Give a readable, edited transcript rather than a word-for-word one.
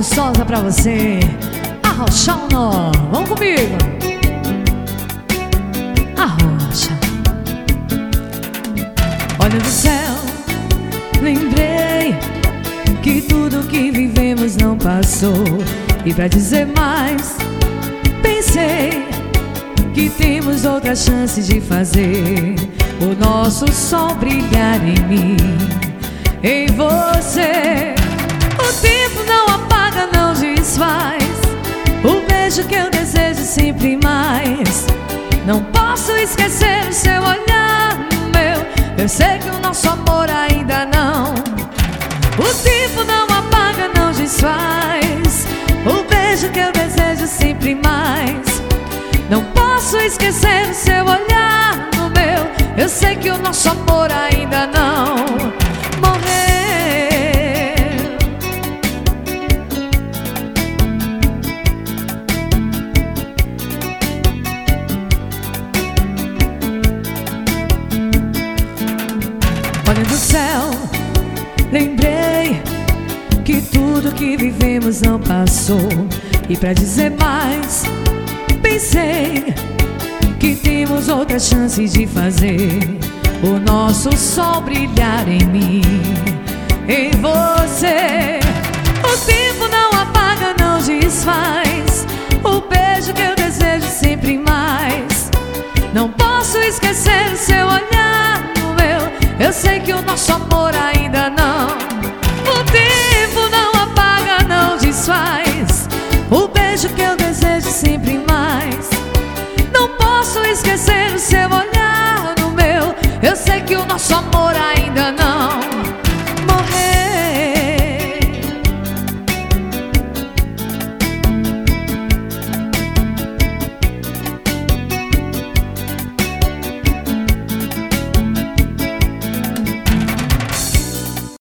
gostosa pra você. Arrocha o nó, vamos comigo. Arrocha. Olha do céu, lembrei que tudo que vivemos não passou. E pra dizer mais, pensei que temos outra chance de fazer o nosso sol brilhar em mim, em você. O tempo não apaga, não desfaz o beijo que eu desejo sempre mais. Não posso esquecer o seu olhar no meu. Eu sei que o nosso amor ainda não. O tempo não apaga, não desfaz o beijo que eu desejo sempre mais. Não posso esquecer o seu olhar no meu. Eu sei que o nosso amor ainda não morreu. Olha do céu, lembrei que tudo que vivemos não passou. E pra dizer mais, pensei que temos outra chance de fazer o nosso sol brilhar em mim, em você. O tempo não apaga, não desfaz o beijo que eu desejo sempre mais. Não posso esquecer o seu olhar no meu. Eu sei que o nosso amor ainda não. O tempo não apaga, não desfaz o beijo que eu desejo sempre mais. Não posso esquecer o seu olhar no meu. Eu sei que o nosso amor ainda não.